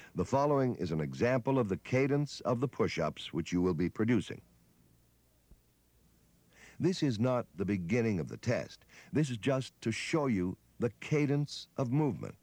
The following is an example of the cadence of the push-ups which you will be producing. This is not the beginning of the test. This is just to show you the cadence of movement.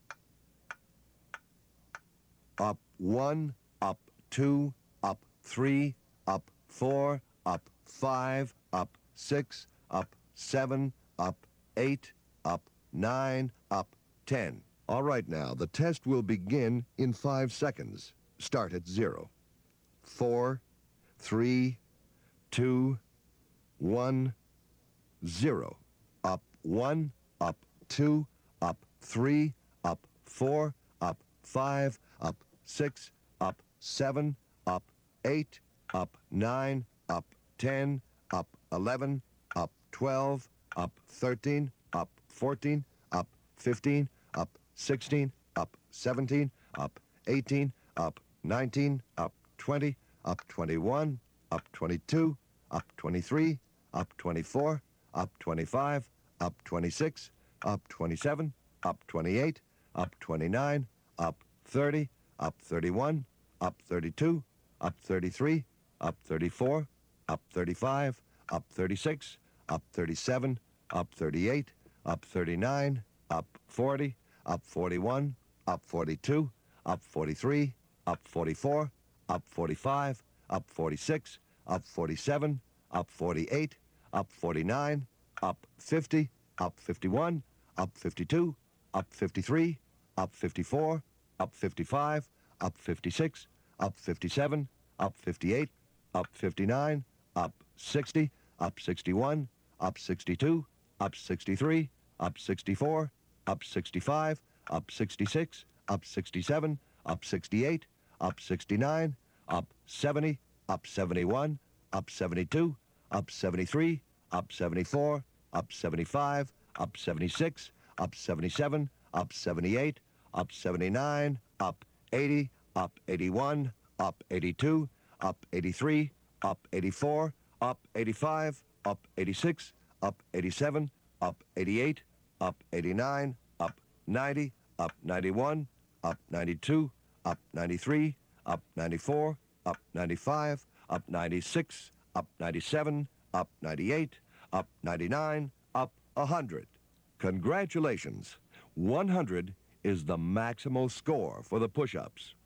Up 1, up 2, up 3, up 4, up 5, up 6, up 7, up 8, up 9, up 10. All right now, the test will begin in 5 seconds. Start at 0. 4, 3, 2, 1, 0. Up 1, up 2, up 3, up 4, up 5, up 6, up 7, up 8, up 9, up 10, up 11, up 12, up 13, up 14, up 15, up 16, up 17, up 18, up 19, up 20, up 21, up 22, up 23, up 24, up 25, up 26, up 27, up 28, up 29, up 30, up 31, up 32, up 33, up 34, up 35, up 36, up 37, up 38, up 39, up 40, up 41, up 42, up 43, up 44, up 45, up 46, up 47, up 48, up 49, up 50, up 51, up 52, up 53, up 54, up 55, up 56, up 57, up 58, up 59, up 60, up 61, up 62, up 63, up 64, up 65, up 66, up 67, up 68, up 69, up 70, up 71, up 72, up 73, up 74, up 75, up 76, up 77, up 78, up 79, up 80, up 81, up 82, up 83, up 84, up 85, up 86, up 87, up 88, up 89, up 90, up 91, up 92, up 93, up 94, up 95, up 96, up 97, up 98, up 99, up 100. Congratulations! 100 is the maximal score for the push-ups.